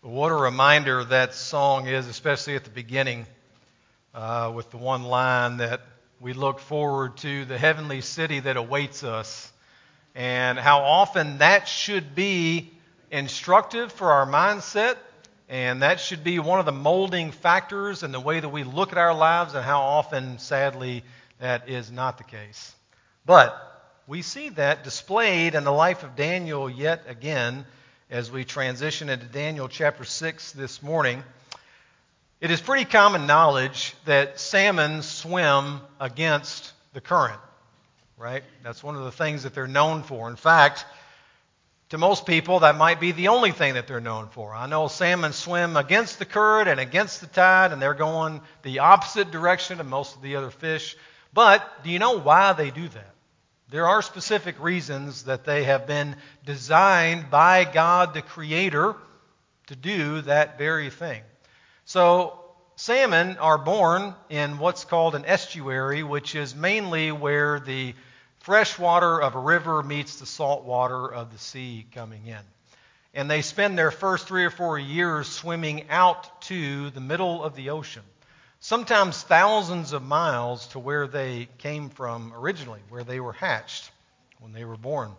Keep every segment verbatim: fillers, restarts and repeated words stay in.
What a reminder that song is, especially at the beginning, uh, with the one line that we look forward to the heavenly city that awaits us, and how often that should be instructive for our mindset, and that should be one of the molding factors in the way that we look at our lives, and how often, sadly, that is not the case. But we see that displayed in the life of Daniel yet again as we transition into Daniel chapter six this morning. It is pretty common knowledge that salmon swim against the current, right? That's one of the things that they're known for. In fact, to most people, that might be the only thing that they're known for. I know salmon swim against the current and against the tide, and they're going the opposite direction of most of the other fish. But do you know why they do that? There are specific reasons that they have been designed by God the Creator to do that very thing. So salmon are born in what's called an estuary, which is mainly where the fresh water of a river meets the salt water of the sea coming in. And they spend their first three or four years swimming out to the middle of the ocean, sometimes thousands of miles to where they came from originally, where they were hatched when they were born.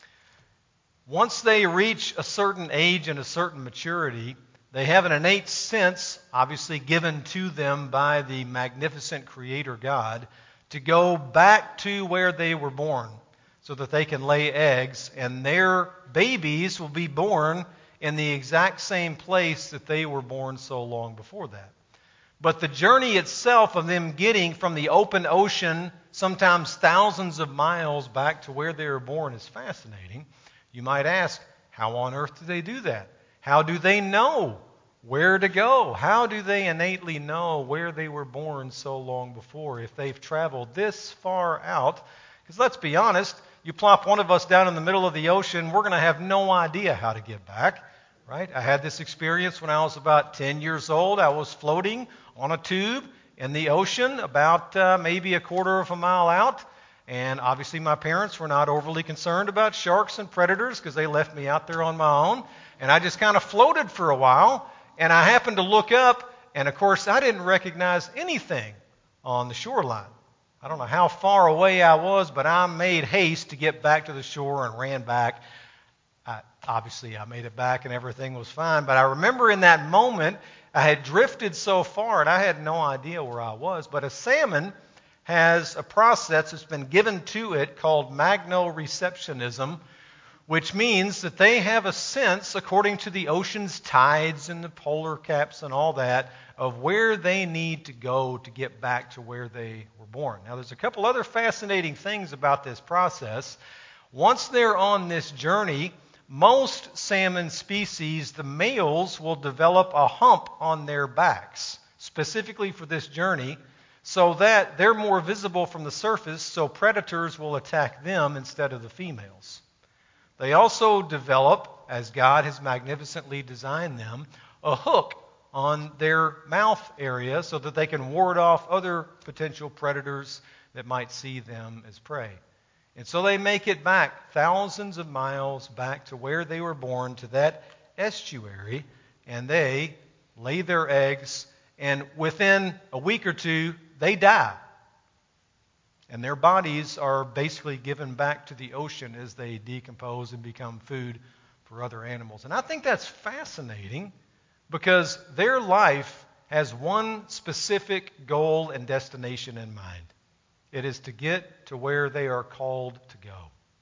Once they reach a certain age and a certain maturity, they have an innate sense, obviously given to them by the magnificent Creator God, to go back to where they were born so that they can lay eggs, and their babies will be born in the exact same place that they were born so long before that. But the journey itself of them getting from the open ocean, sometimes thousands of miles back to where they were born, is fascinating. You might ask, how on earth do they do that? How do they know where to go? How do they innately know where they were born so long before if they've traveled this far out? Because let's be honest, you plop one of us down in the middle of the ocean, we're going to have no idea how to get back. Right? I had this experience when I was about ten years old. I was floating on a tube in the ocean about uh, maybe a quarter of a mile out. And obviously my parents were not overly concerned about sharks and predators because they left me out there on my own. And I just kind of floated for a while. And I happened to look up, and of course I didn't recognize anything on the shoreline. I don't know how far away I was, but I made haste to get back to the shore and ran back. I, obviously, I made it back and everything was fine. But I remember in that moment, I had drifted so far and I had no idea where I was. But a salmon has a process that's been given to it called magnoreceptionism, which means that they have a sense, according to the ocean's tides and the polar caps and all that, of where they need to go to get back to where they were born. Now, there's a couple other fascinating things about this process. Once they're on this journey, most salmon species, the males will develop a hump on their backs, specifically for this journey, so that they're more visible from the surface, so predators will attack them instead of the females. They also develop, as God has magnificently designed them, a hook on their mouth area so that they can ward off other potential predators that might see them as prey. And so they make it back thousands of miles back to where they were born, to that estuary, and they lay their eggs, and within a week or two, they die. And their bodies are basically given back to the ocean as they decompose and become food for other animals. And I think that's fascinating because their life has one specific goal and destination in mind. It is to get to where they are called to go.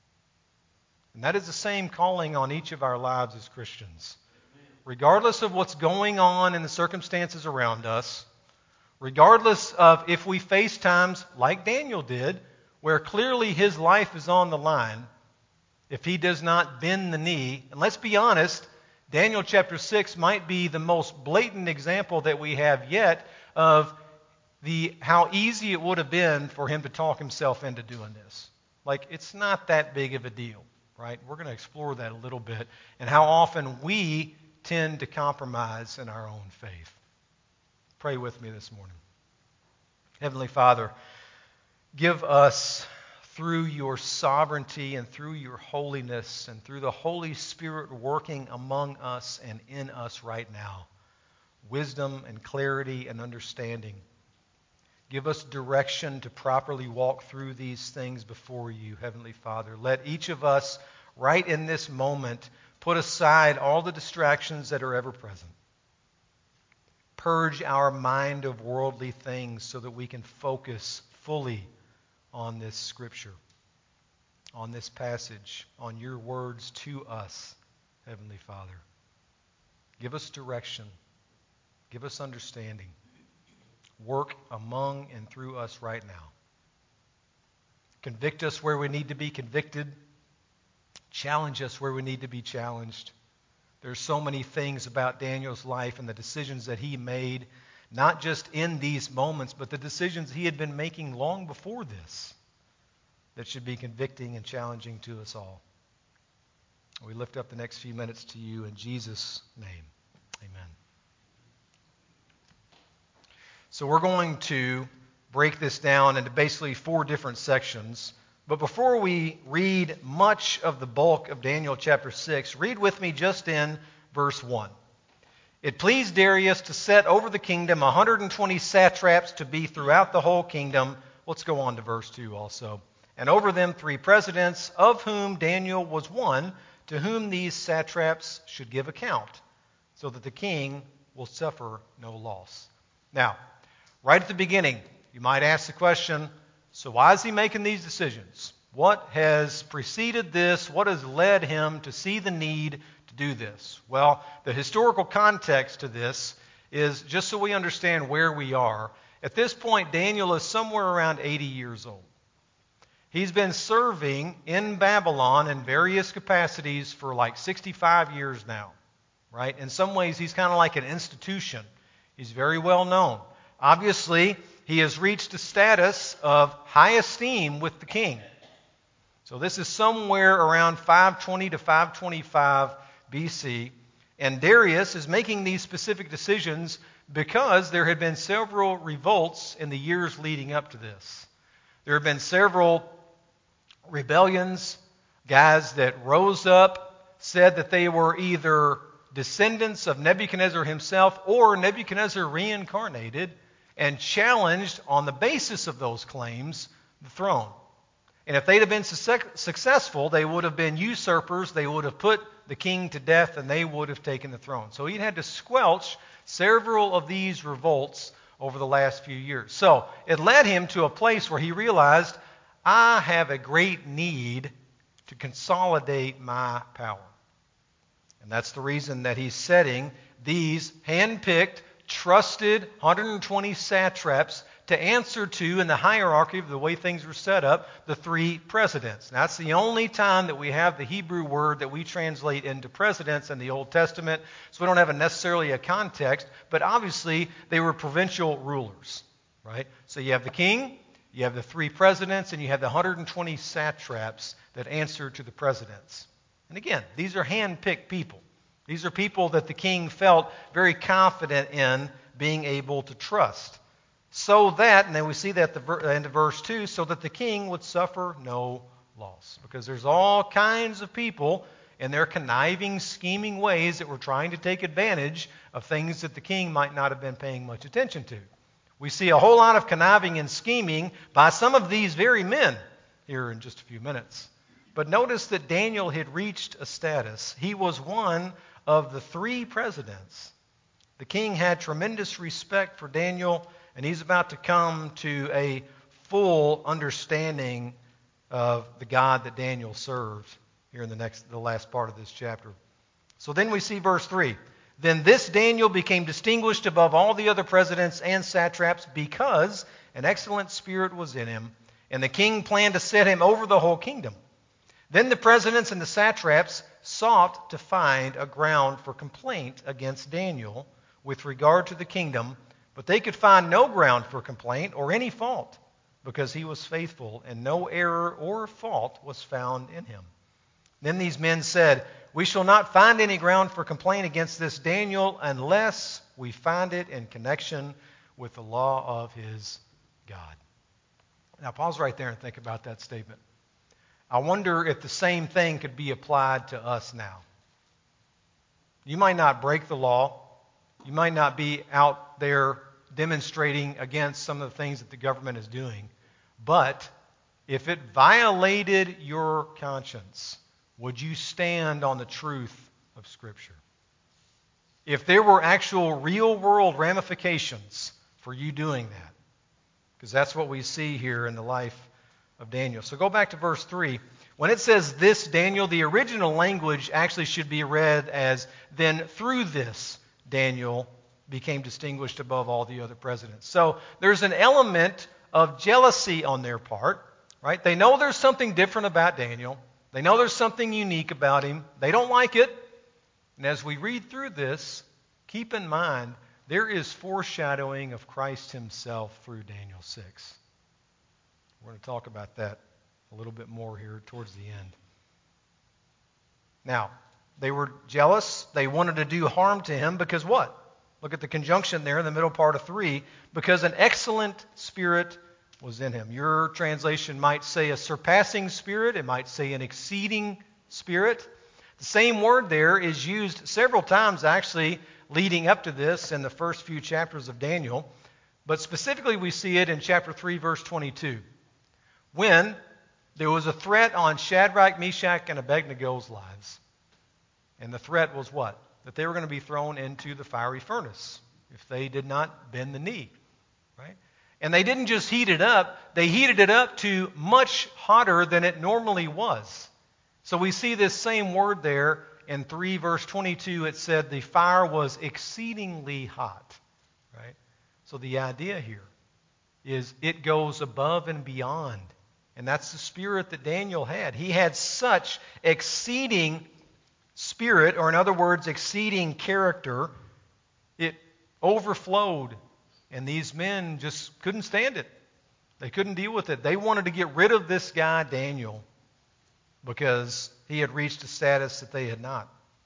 And that is the same calling on each of our lives as Christians. Regardless of what's going on in the circumstances around us, regardless of if we face times like Daniel did, where clearly his life is on the line, if he does not bend the knee, and let's be honest, Daniel chapter six might be the most blatant example that we have yet of the how easy it would have been for him to talk himself into doing this. Like, it's not that big of a deal, right? We're going to explore that a little bit, and how often we tend to compromise in our own faith. Pray with me this morning. Heavenly Father, give us through your sovereignty and through your holiness and through the Holy Spirit working among us and in us right now. Wisdom and clarity and understanding. Give us direction to properly walk through these things before you, Heavenly Father. Let each of us, right in this moment, put aside all the distractions that are ever present. Purge our mind of worldly things so that we can focus fully on this Scripture, on this passage, on your words to us, Heavenly Father. Give us direction. Give us understanding. Work among and through us right now. Convict us where we need to be convicted. Challenge us where we need to be challenged. There's so many things about Daniel's life and the decisions that he made, not just in these moments, but the decisions he had been making long before this, that should be convicting and challenging to us all. We lift up the next few minutes to you in Jesus' name. Amen. So we're going to break this down into basically four different sections. But before we read much of the bulk of Daniel chapter six, read with me just in verse one. It pleased Darius to set over the kingdom one hundred twenty satraps to be throughout the whole kingdom. Let's go on to verse two also. And over them three presidents, of whom Daniel was one, to whom these satraps should give account, so that the king will suffer no loss. Now, right at the beginning, you might ask the question, so why is he making these decisions? What has preceded this? What has led him to see the need to do this? Well, the historical context to this is, just so we understand where we are, at this point, Daniel is somewhere around eighty years old. He's been serving in Babylon in various capacities for like sixty-five years now, right? In some ways, he's kind of like an institution. He's very well known. Obviously, he has reached a status of high esteem with the king. So this is somewhere around five twenty to five twenty-five B C. And Darius is making these specific decisions because there had been several revolts in the years leading up to this. There have been several rebellions, guys that rose up, said that they were either descendants of Nebuchadnezzar himself or Nebuchadnezzar reincarnated, and challenged on the basis of those claims the throne. And if they'd have been su- successful, they would have been usurpers, they would have put the king to death, and they would have taken the throne. So he had to squelch several of these revolts over the last few years. So it led him to a place where he realized, I have a great need to consolidate my power. And that's the reason that he's setting these hand-picked, trusted one hundred twenty satraps to answer to, in the hierarchy of the way things were set up, the three presidents. Now, that's the only time that we have the Hebrew word that we translate into presidents in the Old Testament, so we don't have a necessarily a context, but obviously they were provincial rulers, right? So you have the king, you have the three presidents, and you have the one hundred twenty satraps that answer to the presidents. And again, these are hand-picked people. These are people that the king felt very confident in being able to trust. So that, and then we see that at the end of verse two, so that the king would suffer no loss. Because there's all kinds of people in their conniving, scheming ways that were trying to take advantage of things that the king might not have been paying much attention to. We see a whole lot of conniving and scheming by some of these very men here in just a few minutes. But notice that Daniel had reached a status. He was one of the three presidents. The king had tremendous respect for Daniel, and he's about to come to a full understanding of the God that Daniel served here in the next, the last part of this chapter. So then we see verse three. Then this Daniel became distinguished above all the other presidents and satraps because an excellent spirit was in him, and the king planned to set him over the whole kingdom. Then the presidents and the satraps sought to find a ground for complaint against Daniel with regard to the kingdom, but they could find no ground for complaint or any fault, because he was faithful, and no error or fault was found in him. Then these men said, we shall not find any ground for complaint against this Daniel unless we find it in connection with the law of his God. Now pause right there and think about that statement. I wonder if the same thing could be applied to us now. You might not break the law. You might not be out there demonstrating against some of the things that the government is doing. But if it violated your conscience, would you stand on the truth of Scripture? If there were actual real-world ramifications for you doing that, because that's what we see here in the life of Daniel. So go back to verse three. When it says this Daniel, the original language actually should be read as, then through this Daniel became distinguished above all the other presidents. So there's an element of jealousy on their part, right? They know there's something different about Daniel. They know there's something unique about him. They don't like it. And as we read through this, keep in mind there is foreshadowing of Christ himself through Daniel six. We're going to talk about that a little bit more here towards the end. Now, they were jealous. They wanted to do harm to him because what? Look at the conjunction there in the middle part of three. Because an excellent spirit was in him. Your translation might say a surpassing spirit. It might say an exceeding spirit. The same word there is used several times actually leading up to this in the first few chapters of Daniel. But specifically we see it in chapter three, verse twenty-two. When there was a threat on Shadrach, Meshach, and Abednego's lives. And the threat was what? That they were going to be thrown into the fiery furnace if they did not bend the knee. Right? And they didn't just heat it up, they heated it up to much hotter than it normally was. So we see this same word there in three verse twenty-two. It said the fire was exceedingly hot. Right? So the idea here is it goes above and beyond. And that's the spirit that Daniel had. He had such exceeding spirit, or in other words, exceeding character. It overflowed. And these men just couldn't stand it. They couldn't deal with it. They wanted to get rid of this guy, Daniel, because he had reached a status that they had not.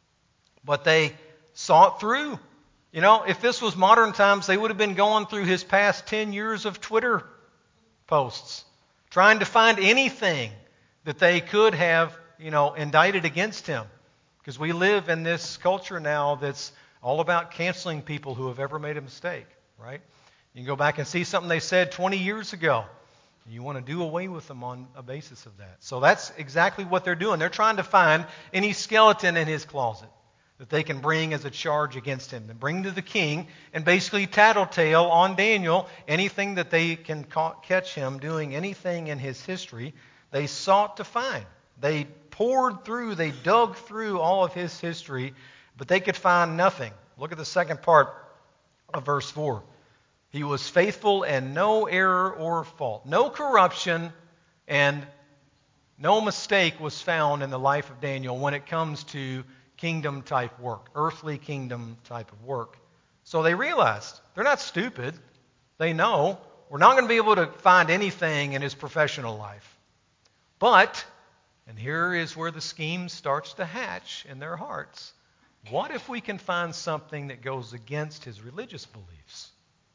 But they saw it through. You know, if this was modern times, they would have been going through his past ten years of Twitter posts, trying to find anything that they could have, you know, indicted against him. Because we live in this culture now that's all about canceling people who have ever made a mistake, right? You can go back and see something they said twenty years ago. You want to do away with them on a basis of that. So that's exactly what they're doing. They're trying to find any skeleton in his closet that they can bring as a charge against him, and bring to the king and basically tattletale on Daniel anything that they can ca- catch him doing anything in his history. They sought to find. They poured through, they dug through all of his history, but they could find nothing. Look at the second part of verse four. He was faithful and no error or fault. No corruption and no mistake was found in the life of Daniel when it comes to kingdom type work, earthly kingdom type of work. So they realized they're not stupid. They know we're not going to be able to find anything in his professional life. But, and here is where the scheme starts to hatch in their hearts, what if we can find something that goes against his religious beliefs?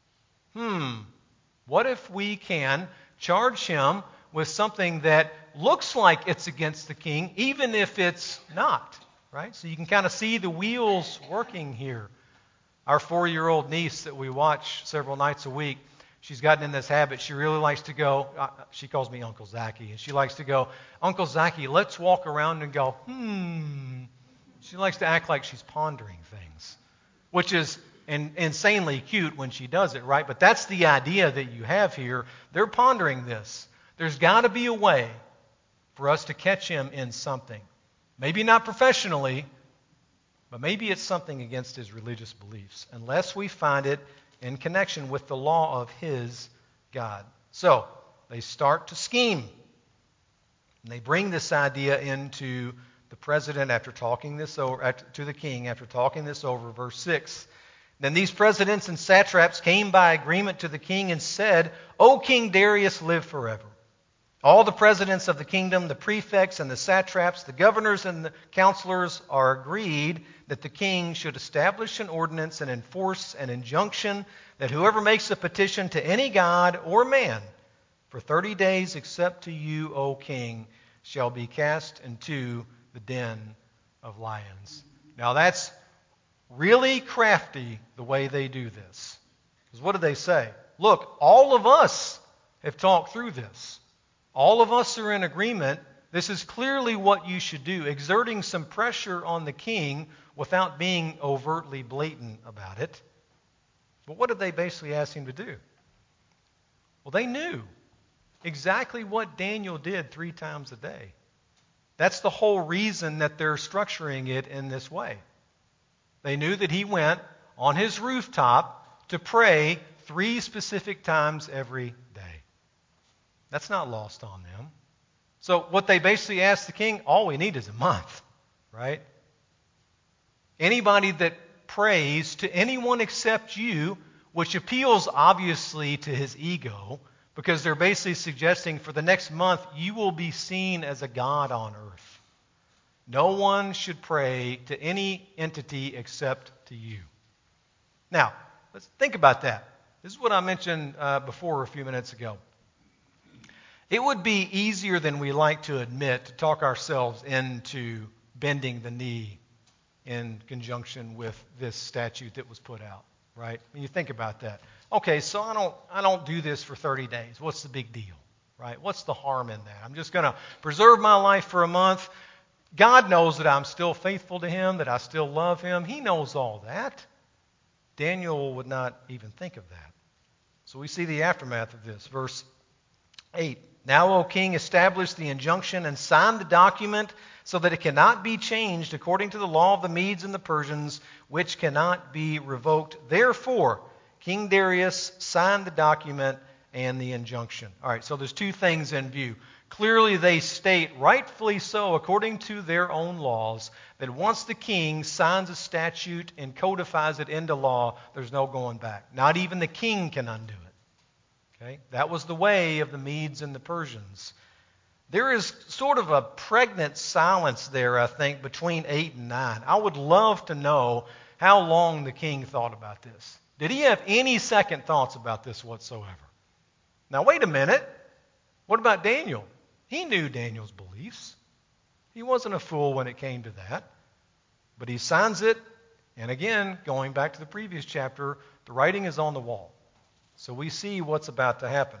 Hmm, what if we can charge him with something that looks like it's against the king, even if it's not, right? So you can kind of see the wheels working here. Our four-year-old niece that we watch several nights a week, she's gotten in this habit. She really likes to go, uh, she calls me Uncle Zachy, and she likes to go, Uncle Zachy, let's walk around and go, hmm. She likes to act like she's pondering things, which is and insanely cute when she does it, right? But that's the idea that you have here. They're pondering this. There's got to be a way for us to catch him in something. Maybe not professionally, but maybe it's something against his religious beliefs, unless we find it in connection with the law of his God. So they start to scheme. And they bring this idea into the president after talking this over, to the king after talking this over, verse six. Then these presidents and satraps came by agreement to the king and said, O King Darius, live forever. All the presidents of the kingdom, the prefects and the satraps, the governors and the counselors are agreed that the king should establish an ordinance and enforce an injunction that whoever makes a petition to any god or man For thirty days, except to you, O king, shall be cast into the den of lions. Now that's really crafty the way they do this. Because what do they say? Look, all of us have talked through this. All of us are in agreement. This is clearly what you should do, exerting some pressure on the king without being overtly blatant about it. But what did they basically ask him to do? Well, they knew exactly what Daniel did three times a day. That's the whole reason that they're structuring it in this way. They knew that he went on his rooftop to pray three specific times every day. That's not lost on them. So what they basically asked the king, all we need is a month, right? Anybody that prays to anyone except you, which appeals obviously to his ego, because they're basically suggesting for the next month you will be seen as a god on earth. No one should pray to any entity except to you. Now, let's think about that. This is what I mentioned uh, before a few minutes ago. It would be easier than we like to admit to talk ourselves into bending the knee in conjunction with this statute that was put out, right? When you think about that. Okay, so I don't I don't do this for thirty days. What's the big deal, right? What's the harm in that? I'm just going to preserve my life for a month. God knows that I'm still faithful to him, that I still love him. He knows all that. Daniel would not even think of that. So we see the aftermath of this. Verse eight. Now, O king, establish the injunction and sign the document so that it cannot be changed according to the law of the Medes and the Persians, which cannot be revoked. Therefore, King Darius signed the document and the injunction. All right, so there's two things in view. Clearly, they state, rightfully so, according to their own laws, that once the king signs a statute and codifies it into law, there's no going back. Not even the king can undo it. Okay? That was the way of the Medes and the Persians. There is sort of a pregnant silence there, I think, between eight and nine. I would love to know how long the king thought about this. Did he have any second thoughts about this whatsoever? Now, wait a minute. What about Daniel? He knew Daniel's beliefs. He wasn't a fool when it came to that. But he signs it, and again, going back to the previous chapter, the writing is on the wall. So we see what's about to happen.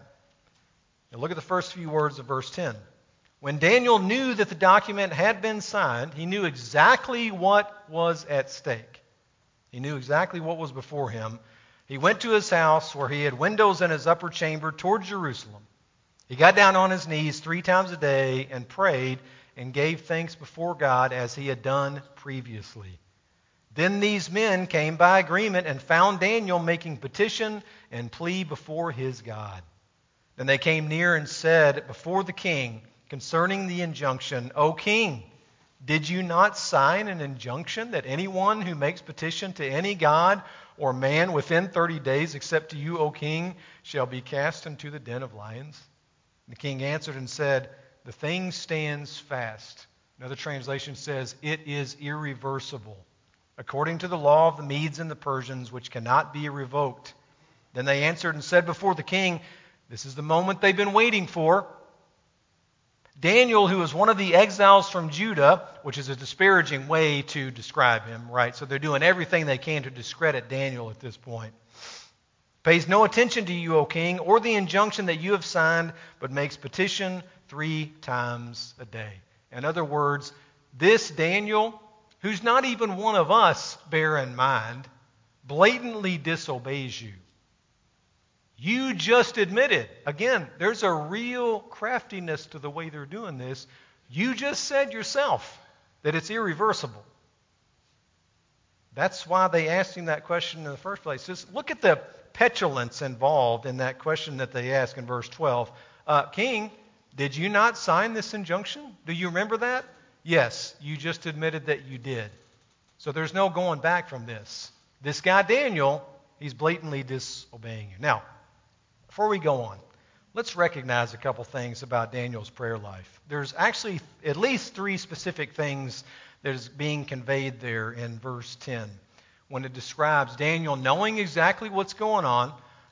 Now look at the first few words of verse ten. When Daniel knew that the document had been signed, he knew exactly what was at stake. He knew exactly what was before him. He went to his house where he had windows in his upper chamber toward Jerusalem. He got down on his knees three times a day and prayed and gave thanks before God as he had done previously. Then these men came by agreement and found Daniel making petition and plea before his God. Then they came near and said before the king concerning the injunction, O king, did you not sign an injunction that anyone who makes petition to any god or man within thirty days, except to you, O king, shall be cast into the den of lions? The king answered and said, the thing stands fast. Another translation says, it is irreversible, according to the law of the Medes and the Persians, which cannot be revoked. Then they answered and said before the king, this is the moment they've been waiting for. Daniel, who is one of the exiles from Judah, which is a disparaging way to describe him, right? So they're doing everything they can to discredit Daniel at this point. Pays no attention to you, O king, or the injunction that you have signed, but makes petition three times a day. In other words, this Daniel, who's not even one of us, bear in mind, blatantly disobeys you. You just admitted, again, there's a real craftiness to the way they're doing this. You just said yourself that it's irreversible. That's why they asked him that question in the first place. Just look at the petulance involved in that question that they ask in verse twelve. Uh, King, did you not sign this injunction? Do you remember that? Yes, you just admitted that you did. So there's no going back from this. This guy Daniel, he's blatantly disobeying you. Now, before we go on, let's recognize a couple things about Daniel's prayer life. There's actually at least three specific things that is being conveyed there in verse ten when it describes Daniel knowing exactly what's going on,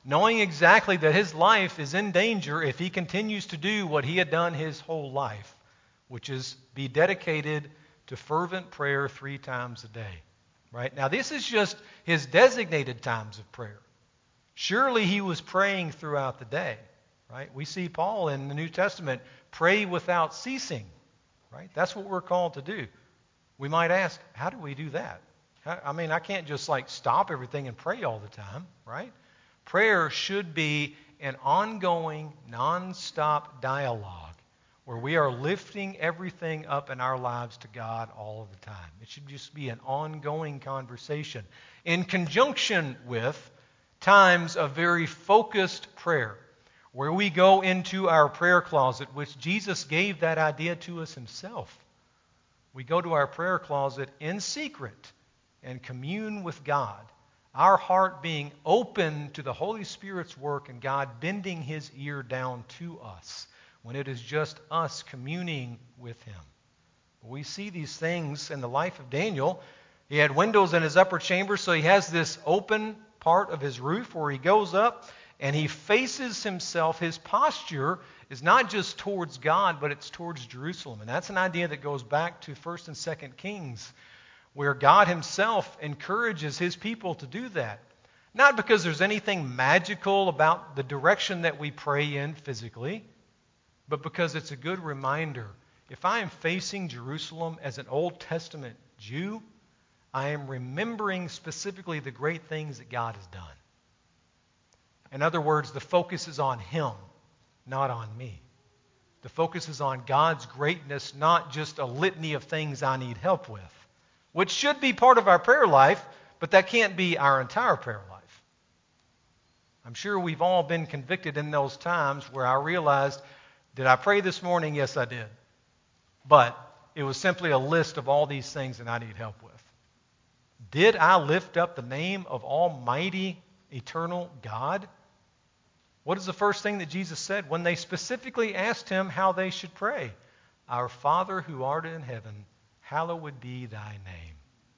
knowing exactly that his life is in danger if he continues to do what he had done his whole life, which is be dedicated to fervent prayer three times a day. Right? Now, this is just his designated times of prayer. Surely he was praying throughout the day. Right? We see Paul in the New Testament pray without ceasing. Right? That's what we're called to do. We might ask, how do we do that? I mean, I can't just like stop everything and pray all the time, right? Prayer should be an ongoing, non-stop dialogue where we are lifting everything up in our lives to God all of the time. It should just be an ongoing conversation in conjunction with times of very focused prayer where we go into our prayer closet, which Jesus gave that idea to us himself. We go to our prayer closet in secret and commune with God, our heart being open to the Holy Spirit's work and God bending his ear down to us when it is just us communing with him. We see these things in the life of Daniel. He had windows in his upper chamber, so he has this open part of his roof where he goes up and he faces himself. His posture is not just towards God, but it's towards Jerusalem. And that's an idea that goes back to First and Second Kings, where God himself encourages his people to do that. Not because there's anything magical about the direction that we pray in physically, but because it's a good reminder. If I am facing Jerusalem as an Old Testament Jew, I am remembering specifically the great things that God has done. In other words, the focus is on him, not on me. The focus is on God's greatness, not just a litany of things I need help with, which should be part of our prayer life, but that can't be our entire prayer life. I'm sure we've all been convicted in those times where I realized, did I pray this morning? Yes, I did. But it was simply a list of all these things that I need help with. Did I lift up the name of Almighty, eternal God? What is the first thing that Jesus said when they specifically asked him how they should pray? Our Father who art in heaven, hallowed be thy name.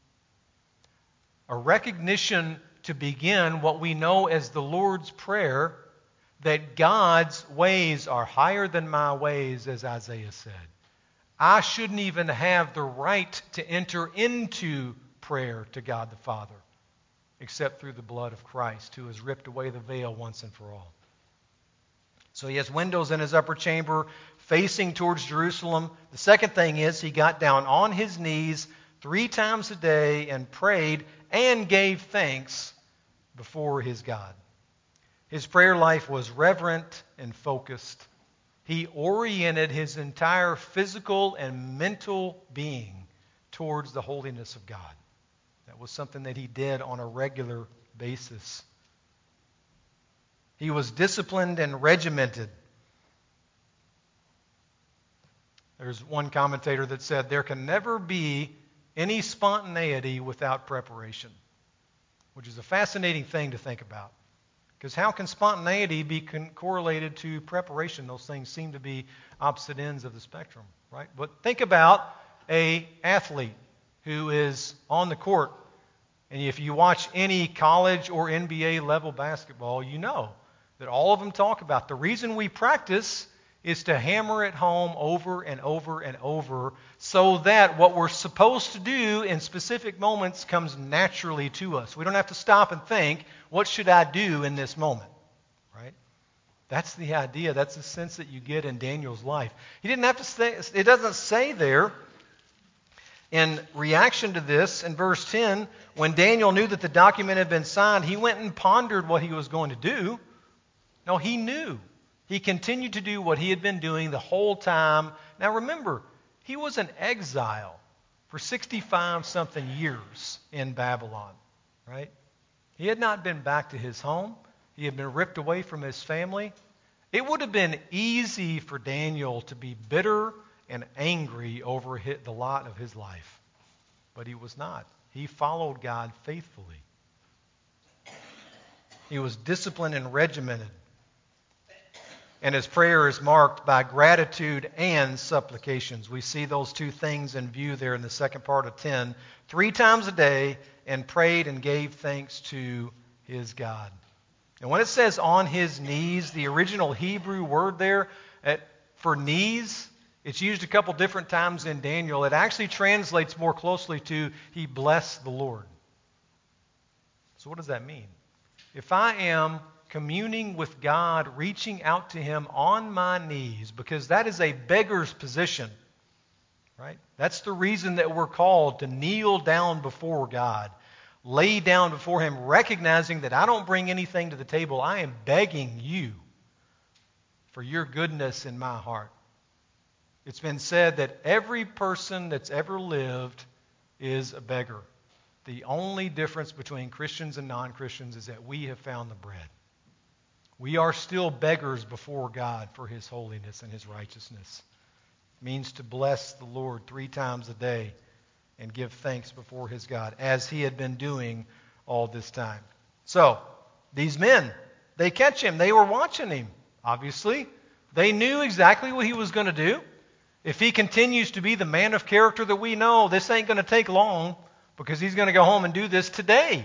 A recognition to begin what we know as the Lord's Prayer, that God's ways are higher than my ways, as Isaiah said. I shouldn't even have the right to enter into prayer to God the Father, except through the blood of Christ, who has ripped away the veil once and for all. So he has windows in his upper chamber facing towards Jerusalem. The second thing is he got down on his knees three times a day and prayed and gave thanks before his God. His prayer life was reverent and focused. He oriented his entire physical and mental being towards the holiness of God. That was something that he did on a regular basis. He was disciplined and regimented. There's one commentator that said, there can never be any spontaneity without preparation, which is a fascinating thing to think about. Because how can spontaneity be con- correlated to preparation? Those things seem to be opposite ends of the spectrum, right? But think about an athlete who is on the court. And if you watch any college or N B A level basketball, you know that all of them talk about the reason we practice is to hammer it home over and over and over so that what we're supposed to do in specific moments comes naturally to us. We don't have to stop and think, what should I do in this moment? Right? That's the idea. That's the sense that you get in Daniel's life. He didn't have to say, it doesn't say there in reaction to this, in verse ten, when Daniel knew that the document had been signed, he went and pondered what he was going to do. No, he knew. He continued to do what he had been doing the whole time. Now remember, he was in exile for sixty-five something years in Babylon, right? He had not been back to his home. He had been ripped away from his family. It would have been easy for Daniel to be bitter and angry over the lot of his life. But he was not. He followed God faithfully. He was disciplined and regimented. And his prayer is marked by gratitude and supplications. We see those two things in view there in the second part of ten. Three times a day, and prayed and gave thanks to his God. And when it says on his knees, the original Hebrew word there at, for knees, it's used a couple different times in Daniel. It actually translates more closely to he blessed the Lord. So what does that mean? If I am communing with God, reaching out to him on my knees, because that is a beggar's position, right? That's the reason that we're called to kneel down before God, lay down before him, recognizing that I don't bring anything to the table. I am begging you for your goodness in my heart. It's been said that every person that's ever lived is a beggar. The only difference between Christians and non-Christians is that we have found the bread. We are still beggars before God for his holiness and his righteousness. It means to bless the Lord three times a day and give thanks before his God, as he had been doing all this time. So, these men, they catch him. They were watching him, obviously. They knew exactly what he was going to do. If he continues to be the man of character that we know, this ain't going to take long, because he's going to go home and do this today.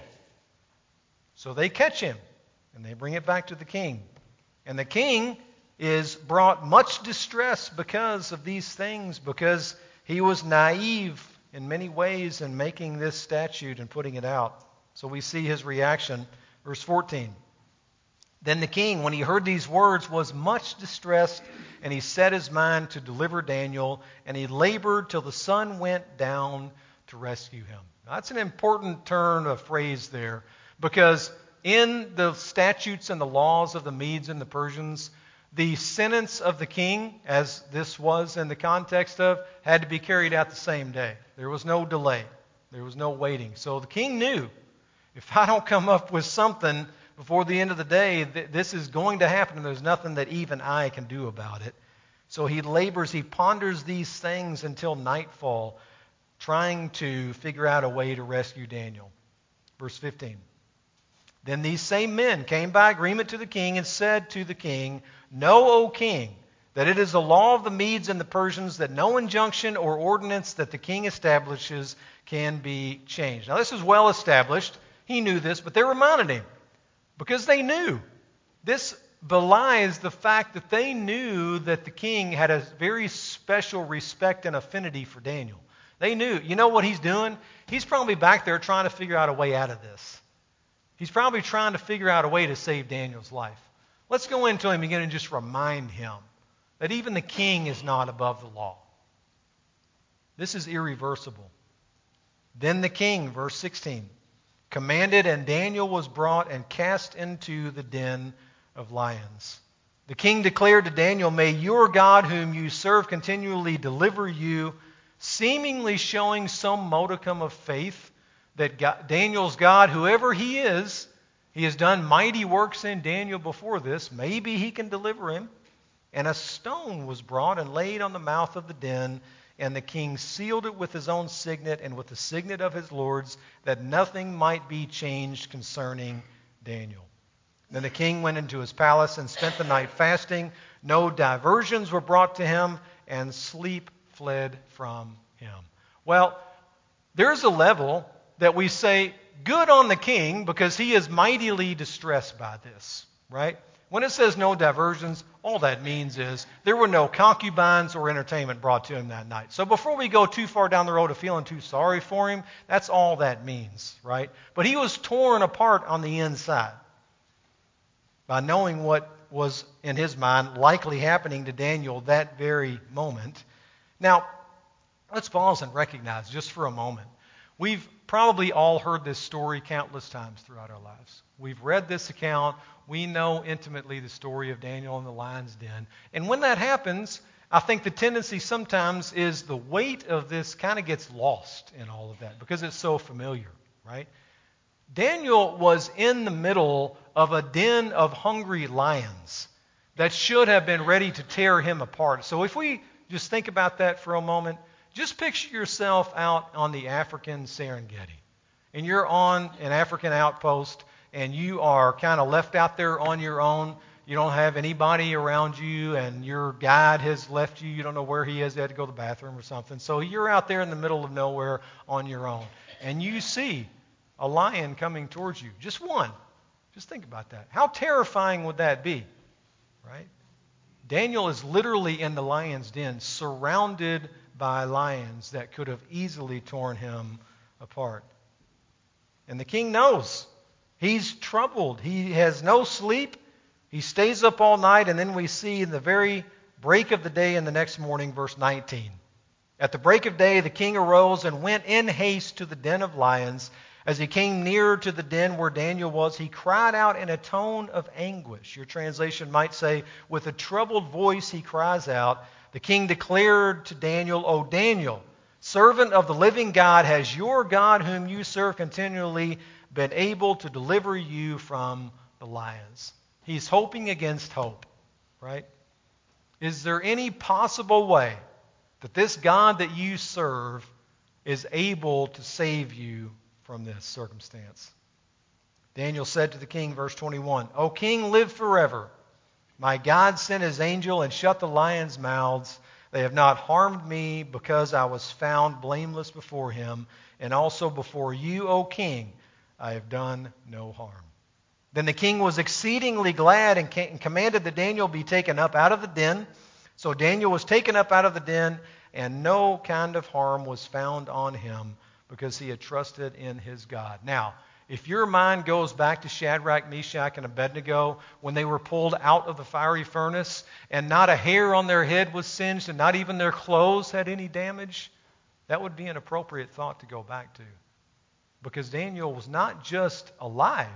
So they catch him, and they bring it back to the king. And the king is brought much distress because of these things, because he was naive in many ways in making this statute and putting it out. So we see his reaction. Verse fourteen. Then the king, when he heard these words, was much distressed, and he set his mind to deliver Daniel, and he labored till the sun went down to rescue him. Now, that's an important turn of phrase there, because in the statutes and the laws of the Medes and the Persians, the sentence of the king, as this was in the context of, had to be carried out the same day. There was no delay. There was no waiting. So the king knew, if I don't come up with something before the end of the day, th- this is going to happen, and there's nothing that even I can do about it. So he labors, he ponders these things until nightfall, trying to figure out a way to rescue Daniel. Verse fifteen. Then these same men came by agreement to the king and said to the king, Know, O king, that it is the law of the Medes and the Persians that no injunction or ordinance that the king establishes can be changed. Now this is well established. He knew this, but they reminded him because they knew. This belies the fact that they knew that the king had a very special respect and affinity for Daniel. They knew. You know what he's doing? He's probably back there trying to figure out a way out of this. He's probably trying to figure out a way to save Daniel's life. Let's go into him again and just remind him that even the king is not above the law. This is irreversible. Then the king, verse sixteen, commanded, and Daniel was brought and cast into the den of lions. The king declared to Daniel, May your God, whom you serve, continually deliver you, seemingly showing some modicum of faith that God, Daniel's God, whoever he is, he has done mighty works in Daniel before this. Maybe he can deliver him. And a stone was brought and laid on the mouth of the den, and the king sealed it with his own signet and with the signet of his lords, that nothing might be changed concerning Daniel. Then the king went into his palace and spent the night fasting. No diversions were brought to him, and sleep fled from him. Well, there's a level that we say, good on the king, because he is mightily distressed by this, right? When it says no diversions, all that means is there were no concubines or entertainment brought to him that night. So before we go too far down the road of feeling too sorry for him, that's all that means, right? But he was torn apart on the inside by knowing what was in his mind likely happening to Daniel that very moment. Now, let's pause and recognize just for a moment. We've probably all heard this story countless times throughout our lives. We've read this account. We know intimately the story of Daniel in the lion's den. And when that happens, I think the tendency sometimes is the weight of this kind of gets lost in all of that because it's so familiar, right? Daniel was in the middle of a den of hungry lions that should have been ready to tear him apart. So if we just think about that for a moment, just picture yourself out on the African Serengeti. And you're on an African outpost, and you are kind of left out there on your own. You don't have anybody around you, and your guide has left you. You don't know where he is. He had to go to the bathroom or something. So you're out there in the middle of nowhere on your own. And you see a lion coming towards you. Just one. Just think about that. How terrifying would that be, right? Daniel is literally in the lion's den, surrounded by lions that could have easily torn him apart. And the king knows. He's troubled. He has no sleep. He stays up all night, and then we see in the very break of the day in the next morning, verse nineteen. At the break of day, the king arose and went in haste to the den of lions. As he came near to the den where Daniel was, he cried out in a tone of anguish. Your translation might say, with a troubled voice he cries out. The king declared to Daniel, O Daniel, servant of the living God, has your God whom you serve continually been able to deliver you from the lions? He's hoping against hope, right? Is there any possible way that this God that you serve is able to save you from this circumstance? Daniel said to the king, verse twenty-one, O king, live forever. My God sent his angel and shut the lions' mouths. They have not harmed me because I was found blameless before him, and also before you, O king, I have done no harm. Then the king was exceedingly glad and commanded that Daniel be taken up out of the den. So Daniel was taken up out of the den, and no kind of harm was found on him because he had trusted in his God. Now, if your mind goes back to Shadrach, Meshach, and Abednego when they were pulled out of the fiery furnace and not a hair on their head was singed and not even their clothes had any damage, that would be an appropriate thought to go back to. Because Daniel was not just alive,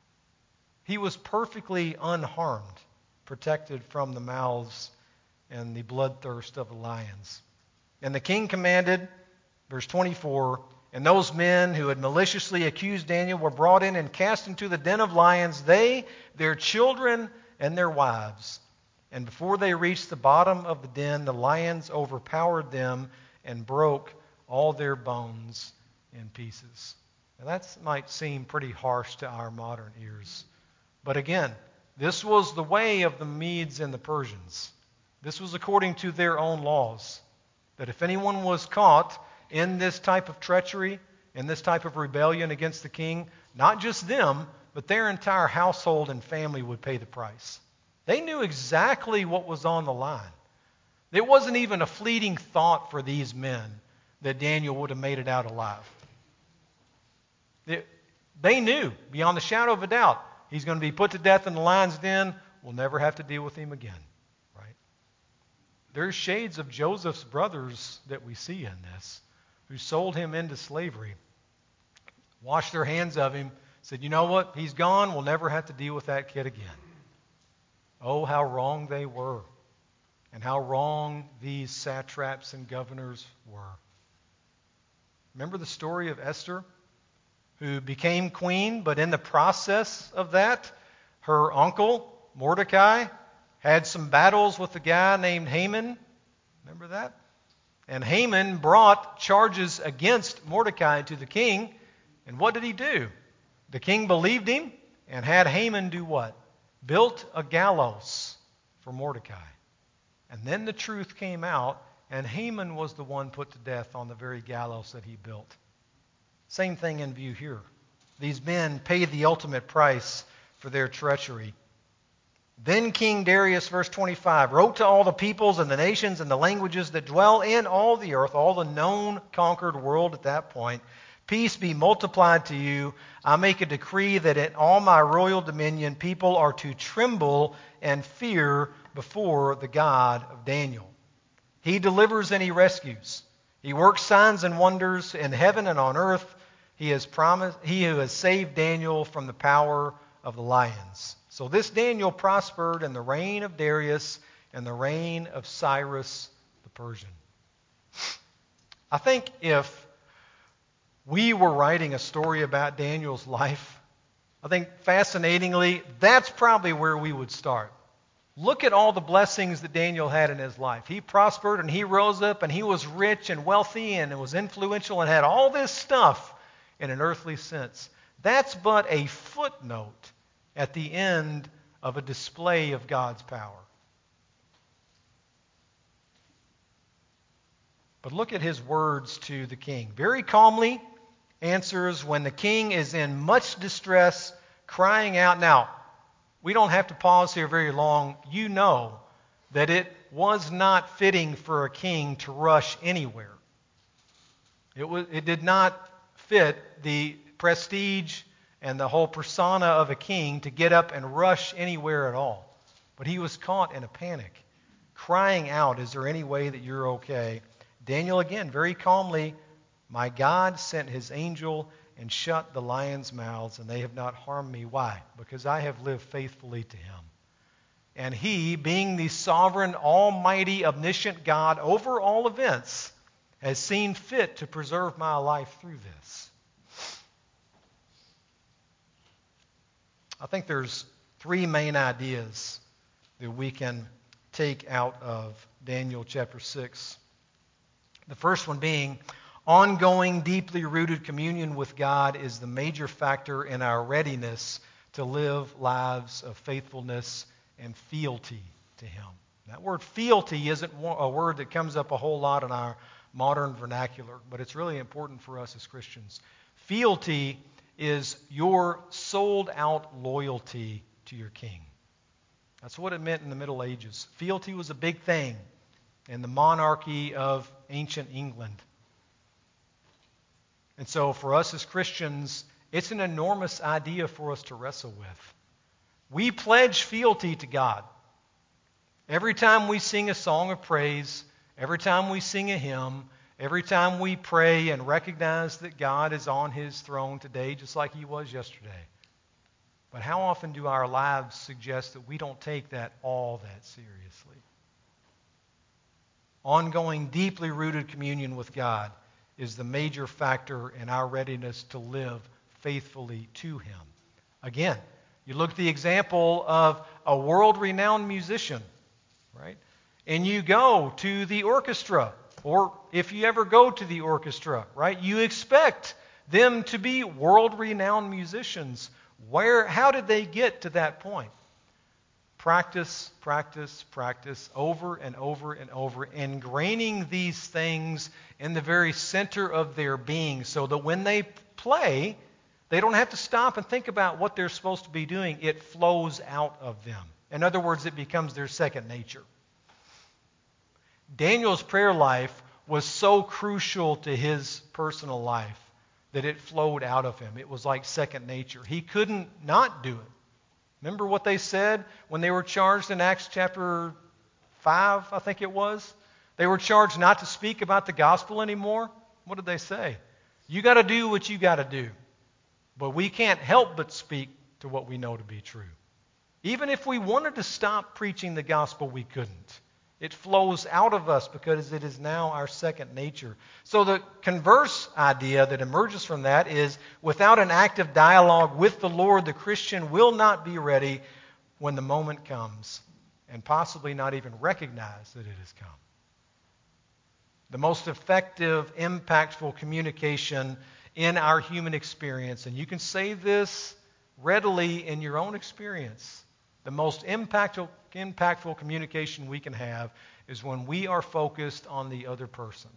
he was perfectly unharmed, protected from the mouths and the bloodthirst of the lions. And the king commanded, verse twenty-four, and those men who had maliciously accused Daniel were brought in and cast into the den of lions, they, their children, and their wives. And before they reached the bottom of the den, the lions overpowered them and broke all their bones in pieces. Now that might seem pretty harsh to our modern ears. But again, this was the way of the Medes and the Persians. This was according to their own laws. That if anyone was caught in this type of treachery, in this type of rebellion against the king, not just them, but their entire household and family would pay the price. They knew exactly what was on the line. It wasn't even a fleeting thought for these men that Daniel would have made it out alive. It, they knew, beyond the shadow of a doubt, he's going to be put to death in the lion's den. We'll never have to deal with him again. Right? There's shades of Joseph's brothers that we see in this, who sold him into slavery, washed their hands of him, said, you know what, he's gone, we'll never have to deal with that kid again. Oh, how wrong they were, and how wrong these satraps and governors were. Remember the story of Esther, who became queen, but in the process of that, her uncle, Mordecai, had some battles with a guy named Haman. Remember that? And Haman brought charges against Mordecai to the king. And what did he do? The king believed him and had Haman do what? Built a gallows for Mordecai. And then the truth came out, and Haman was the one put to death on the very gallows that he built. Same thing in view here. These men paid the ultimate price for their treachery. Then King Darius, verse twenty-five, wrote to all the peoples and the nations and the languages that dwell in all the earth, all the known conquered world at that point, peace be multiplied to you. I make a decree that in all my royal dominion people are to tremble and fear before the God of Daniel. He delivers and he rescues. He works signs and wonders in heaven and on earth. He has promised, he who has saved Daniel from the power of the lions. So this Daniel prospered in the reign of Darius and the reign of Cyrus the Persian. I think if we were writing a story about Daniel's life, I think fascinatingly, that's probably where we would start. Look at all the blessings that Daniel had in his life. He prospered and he rose up and he was rich and wealthy and was influential and had all this stuff in an earthly sense. That's but a footnote at the end of a display of God's power. But look at his words to the king. Very calmly answers when the king is in much distress, crying out. Now, we don't have to pause here very long. You know that it was not fitting for a king to rush anywhere. It was, it did not fit the prestige and the whole persona of a king to get up and rush anywhere at all. But he was caught in a panic, crying out, is there any way that you're okay? Daniel, again, very calmly, my God sent his angel and shut the lions' mouths, and they have not harmed me. Why? Because I have lived faithfully to him. And he, being the sovereign, almighty, omniscient God over all events, has seen fit to preserve my life through this. I think there's three main ideas that we can take out of Daniel chapter six. The first one being, ongoing, deeply rooted communion with God is the major factor in our readiness to live lives of faithfulness and fealty to him. That word fealty isn't a word that comes up a whole lot in our modern vernacular, but it's really important for us as Christians. Fealty is your sold-out loyalty to your king. That's what it meant in the Middle Ages. Fealty was a big thing in the monarchy of ancient England. And so for us as Christians, it's an enormous idea for us to wrestle with. We pledge fealty to God. Every time we sing a song of praise, every time we sing a hymn, every time we pray and recognize that God is on his throne today, just like he was yesterday. But how often do our lives suggest that we don't take that all that seriously? Ongoing, deeply rooted communion with God is the major factor in our readiness to live faithfully to him. Again, you look at the example of a world-renowned musician, right? And you go to the orchestra, or if you ever go to the orchestra, right, you expect them to be world-renowned musicians. Where, how did they get to that point? Practice, practice, practice, over and over and over, ingraining these things in the very center of their being so that when they play, they don't have to stop and think about what they're supposed to be doing. It flows out of them. In other words, it becomes their second nature. Daniel's prayer life was so crucial to his personal life that it flowed out of him. It was like second nature. He couldn't not do it. Remember what they said when they were charged in Acts chapter five, I think it was? They were charged not to speak about the gospel anymore. What did they say? You got to do what you got to do. But we can't help but speak to what we know to be true. Even if we wanted to stop preaching the gospel, we couldn't. It flows out of us because it is now our second nature. So the converse idea that emerges from that is, without an active dialogue with the Lord, the Christian will not be ready when the moment comes, and possibly not even recognize that it has come. The most effective, impactful communication in our human experience, and you can say this readily in your own experience, the most impactful, impactful communication we can have is when we are focused on the other person.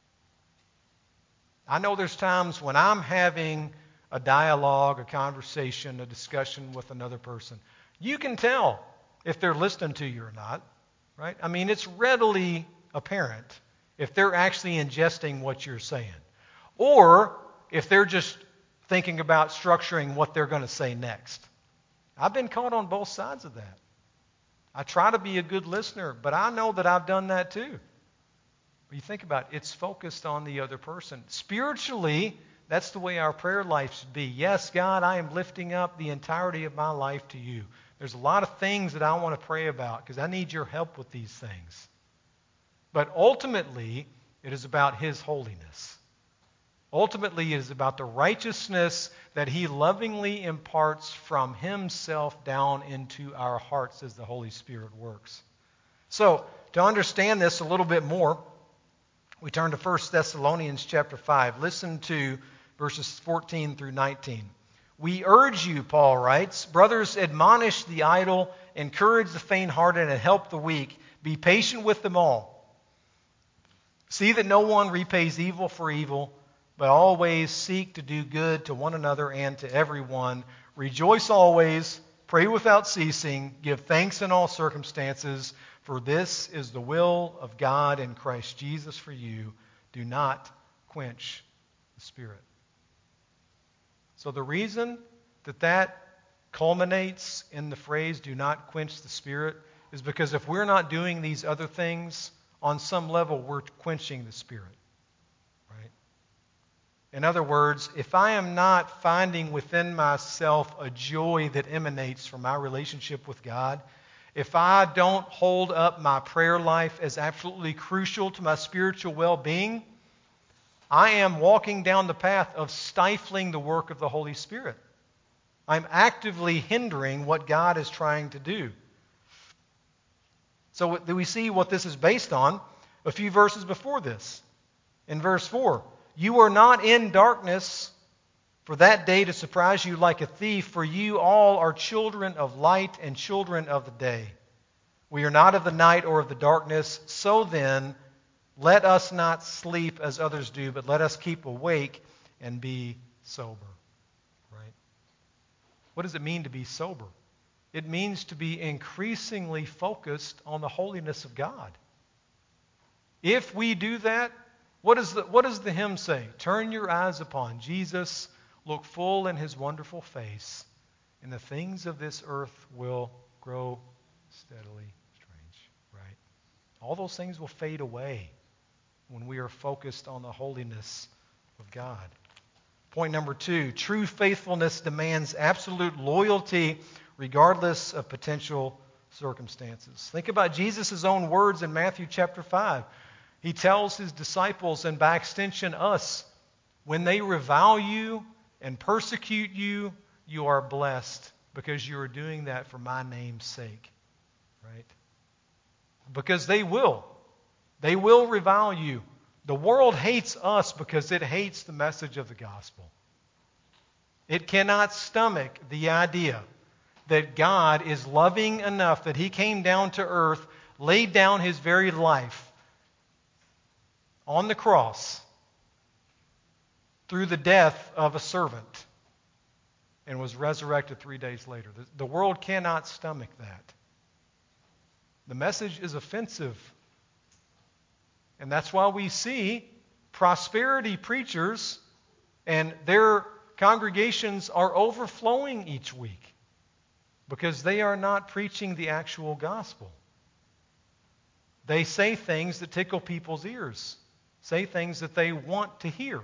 I know there's times when I'm having a dialogue, a conversation, a discussion with another person. You can tell if they're listening to you or not, right? I mean, it's readily apparent if they're actually ingesting what you're saying, or if they're just thinking about structuring what they're going to say next. I've been caught on both sides of that. I try to be a good listener, but I know that I've done that too. But you think about it, it's focused on the other person. Spiritually, that's the way our prayer life should be. Yes, God, I am lifting up the entirety of my life to you. There's a lot of things that I want to pray about because I need your help with these things. But ultimately, it is about his holiness. Ultimately, it is about the righteousness that he lovingly imparts from himself down into our hearts as the Holy Spirit works. So, to understand this a little bit more, we turn to First Thessalonians chapter five. Listen to verses fourteen through nineteen. We urge you, Paul writes, brothers, admonish the idle, encourage the faint-hearted, and help the weak. Be patient with them all. See that no one repays evil for evil, but always seek to do good to one another and to everyone. Rejoice always, pray without ceasing, give thanks in all circumstances, for this is the will of God in Christ Jesus for you. Do not quench the Spirit. So the reason that that culminates in the phrase, do not quench the Spirit, is because if we're not doing these other things, on some level we're quenching the Spirit. Right? In other words, if I am not finding within myself a joy that emanates from my relationship with God, if I don't hold up my prayer life as absolutely crucial to my spiritual well-being, I am walking down the path of stifling the work of the Holy Spirit. I'm actively hindering what God is trying to do. So we see what this is based on a few verses before this. In verse four, you are not in darkness for that day to surprise you like a thief, for you all are children of light and children of the day. We are not of the night or of the darkness. So then, let us not sleep as others do, but let us keep awake and be sober. Right? What does it mean to be sober? It means to be increasingly focused on the holiness of God. If we do that, what, is the, what does the hymn say? Turn your eyes upon Jesus, look full in his wonderful face, and the things of this earth will grow steadily strange. Right? All those things will fade away when we are focused on the holiness of God. Point number two, true faithfulness demands absolute loyalty regardless of potential circumstances. Think about Jesus' own words in Matthew chapter five. He tells his disciples, and by extension us, when they revile you and persecute you, you are blessed because you are doing that for my name's sake. Right? Because they will. They will revile you. The world hates us because it hates the message of the gospel. It cannot stomach the idea that God is loving enough that he came down to earth, laid down his very life on the cross through the death of a servant and was resurrected three days later. The, the world cannot stomach that. The message is offensive. And that's why we see prosperity preachers and their congregations are overflowing each week because they are not preaching the actual gospel. They say things that tickle people's ears, say things that they want to hear.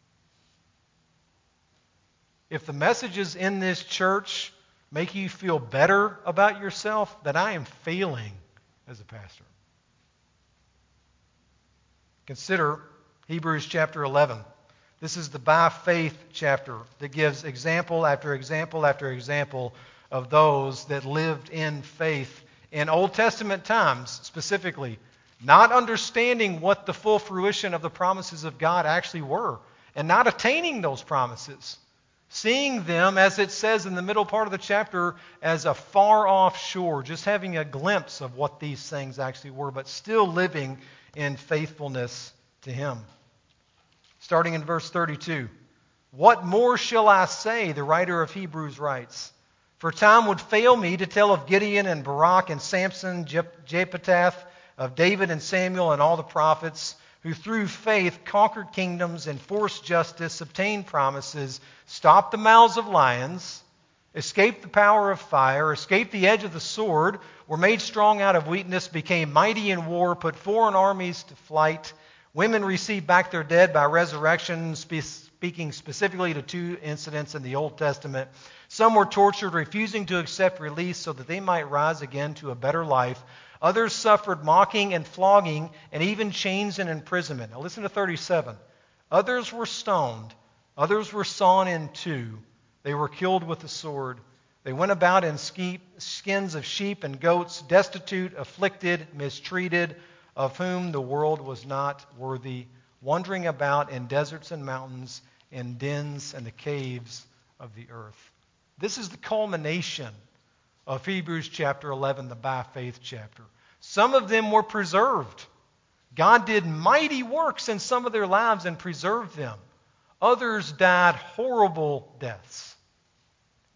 If the messages in this church make you feel better about yourself, then I am failing as a pastor. Consider Hebrews chapter eleven. This is the by faith chapter that gives example after example after example of those that lived in faith in Old Testament times specifically, not understanding what the full fruition of the promises of God actually were and not attaining those promises. Seeing them, as it says in the middle part of the chapter, as a far off shore, just having a glimpse of what these things actually were, but still living in faithfulness to him. Starting in verse thirty-two. What more shall I say, the writer of Hebrews writes, for time would fail me to tell of Gideon and Barak and Samson, Jephthah, of David and Samuel and all the prophets, who through faith conquered kingdoms, enforced justice, obtained promises, stopped the mouths of lions, escaped the power of fire, escaped the edge of the sword, were made strong out of weakness, became mighty in war, put foreign armies to flight. Women received back their dead by resurrection, speaking specifically to two incidents in the Old Testament. Some were tortured, refusing to accept release so that they might rise again to a better life. Others suffered mocking and flogging and even chains and imprisonment. Now listen to thirty-seven. Others were stoned. Others were sawn in two. They were killed with the sword. They went about in skins of sheep and goats, destitute, afflicted, mistreated, of whom the world was not worthy, wandering about in deserts and mountains, in dens and the caves of the earth. This is the culmination of Hebrews chapter eleven, the by faith chapter. Some of them were preserved. God did mighty works in some of their lives and preserved them. Others died horrible deaths.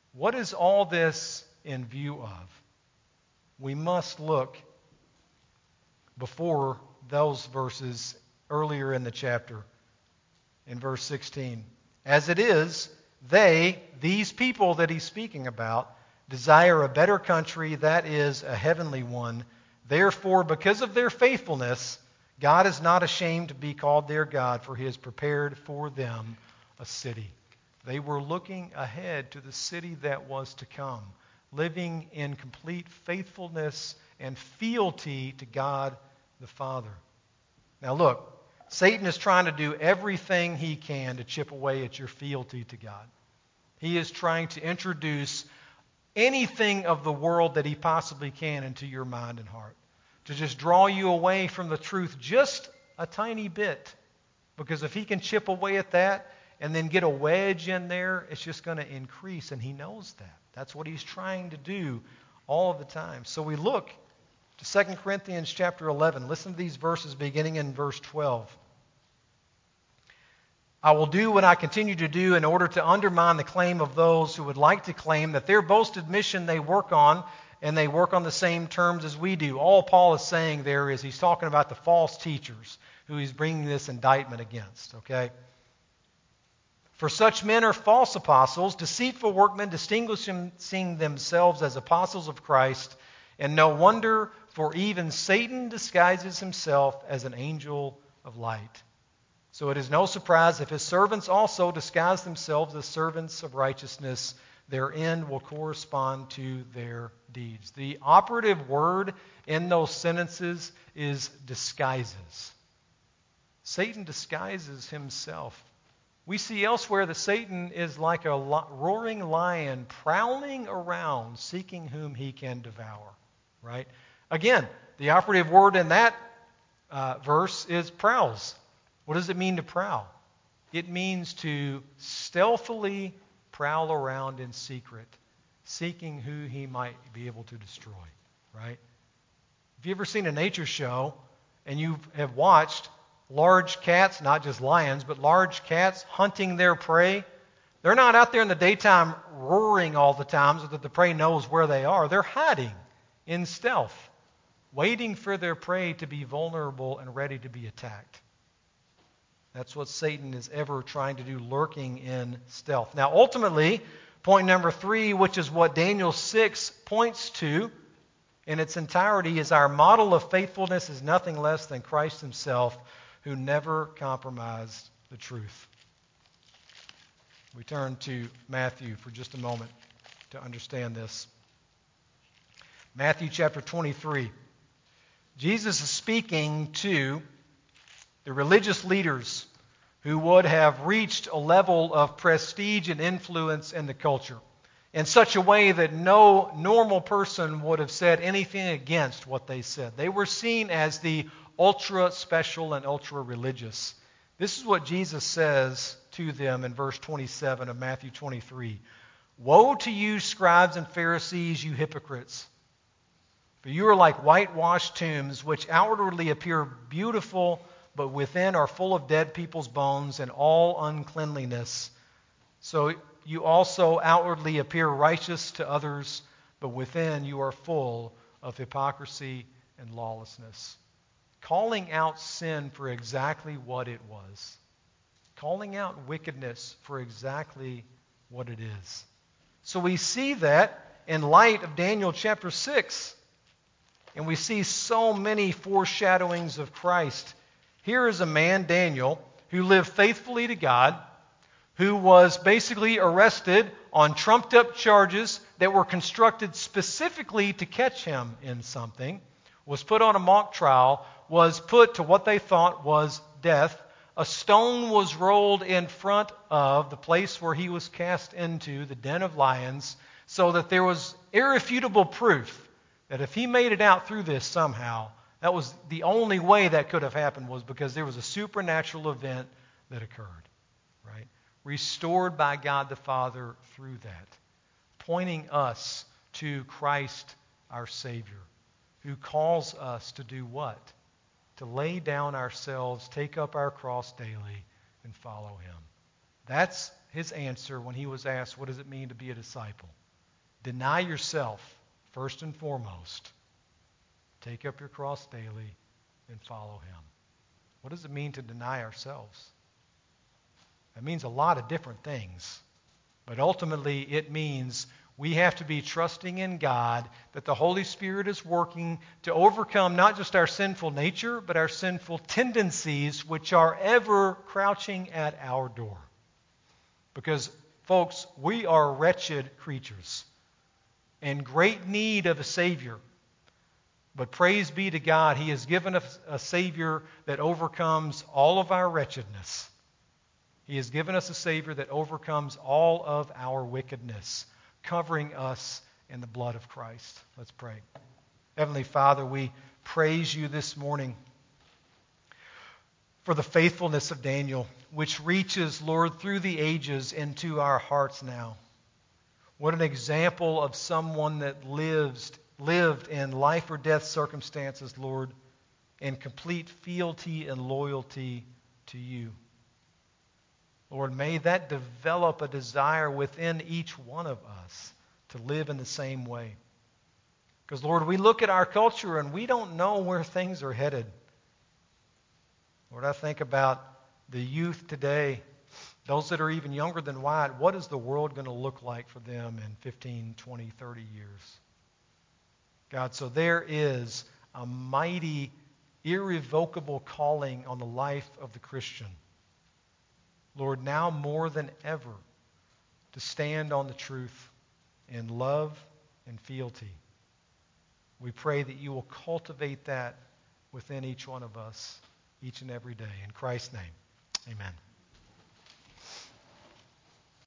What is all this in view of? We must look before those verses earlier in the chapter, in verse sixteen. As it is, they, these people that he's speaking about, desire a better country, that is, a heavenly one. Therefore, because of their faithfulness, God is not ashamed to be called their God, for he has prepared for them a city. They were looking ahead to the city that was to come, living in complete faithfulness and fealty to God the Father. Now look, Satan is trying to do everything he can to chip away at your fealty to God. He is trying to introduce anything of the world that he possibly can into your mind and heart, to just draw you away from the truth just a tiny bit. Because if he can chip away at that and then get a wedge in there, it's just going to increase, and he knows that. That's what he's trying to do all of the time. So we look to Second Corinthians chapter eleven. Listen to these verses beginning in verse twelve. I will do what I continue to do in order to undermine the claim of those who would like to claim that their boasted mission they work on, and they work on the same terms as we do. All Paul is saying there is he's talking about the false teachers who he's bringing this indictment against, okay? For such men are false apostles, deceitful workmen, distinguishing themselves as apostles of Christ, and no wonder, for even Satan disguises himself as an angel of light. So it is no surprise if his servants also disguise themselves as servants of righteousness. Their end will correspond to their deeds. The operative word in those sentences is disguises. Satan disguises himself. We see elsewhere that Satan is like a roaring lion prowling around, seeking whom he can devour. Right? Again, the operative word in that uh, verse is prowls. What does it mean to prowl? It means to stealthily prowl around in secret, seeking who he might be able to destroy. Right? Have you ever seen a nature show and you have watched large cats, not just lions, but large cats hunting their prey? They're not out there in the daytime roaring all the time so that the prey knows where they are. They're hiding in stealth, waiting for their prey to be vulnerable and ready to be attacked. That's what Satan is ever trying to do, lurking in stealth. Now, ultimately, point number three, which is what Daniel six points to in its entirety, is our model of faithfulness is nothing less than Christ himself, who never compromised the truth. We turn to Matthew for just a moment to understand this. Matthew chapter twenty-three. Jesus is speaking to the religious leaders who would have reached a level of prestige and influence in the culture in such a way that no normal person would have said anything against what they said. They were seen as the ultra special and ultra religious. This is what Jesus says to them in verse twenty-seven of Matthew twenty-three. Woe to you, scribes and Pharisees, you hypocrites! For you are like whitewashed tombs, which outwardly appear beautiful, but within are full of dead people's bones and all uncleanliness. So you also outwardly appear righteous to others, but within you are full of hypocrisy and lawlessness. Calling out sin for exactly what it was. Calling out wickedness for exactly what it is. So we see that in light of Daniel chapter six. And we see so many foreshadowings of Christ. Here is a man, Daniel, who lived faithfully to God, who was basically arrested on trumped-up charges that were constructed specifically to catch him in something, was put on a mock trial, was put to what they thought was death. A stone was rolled in front of the place where he was cast into, the den of lions, so that there was irrefutable proof that if he made it out through this somehow, that was the only way that could have happened, was because there was a supernatural event that occurred, right? Restored by God the Father through that, pointing us to Christ our Savior, who calls us to do what? To lay down ourselves, take up our cross daily, and follow him. That's his answer when he was asked, what does it mean to be a disciple? Deny yourself, first and foremost. Take up your cross daily and follow him. What does it mean to deny ourselves? It means a lot of different things. But ultimately, it means we have to be trusting in God that the Holy Spirit is working to overcome not just our sinful nature, but our sinful tendencies, which are ever crouching at our door. Because, folks, we are wretched creatures in great need of a Savior. But praise be to God, he has given us a Savior that overcomes all of our wretchedness. He has given us a Savior that overcomes all of our wickedness, covering us in the blood of Christ. Let's pray. Heavenly Father, we praise you this morning for the faithfulness of Daniel, which reaches, Lord, through the ages into our hearts now. What an example of someone that lives, lived in life or death circumstances, Lord, in complete fealty and loyalty to you. Lord, may that develop a desire within each one of us to live in the same way. Because, Lord, we look at our culture and we don't know where things are headed. Lord, I think about the youth today, those that are even younger than Wyatt. What is the world going to look like for them in fifteen, twenty, thirty years? God, so there is a mighty, irrevocable calling on the life of the Christian. Lord, now more than ever, to stand on the truth in love and fealty. We pray that you will cultivate that within each one of us, each and every day. In Christ's name, amen.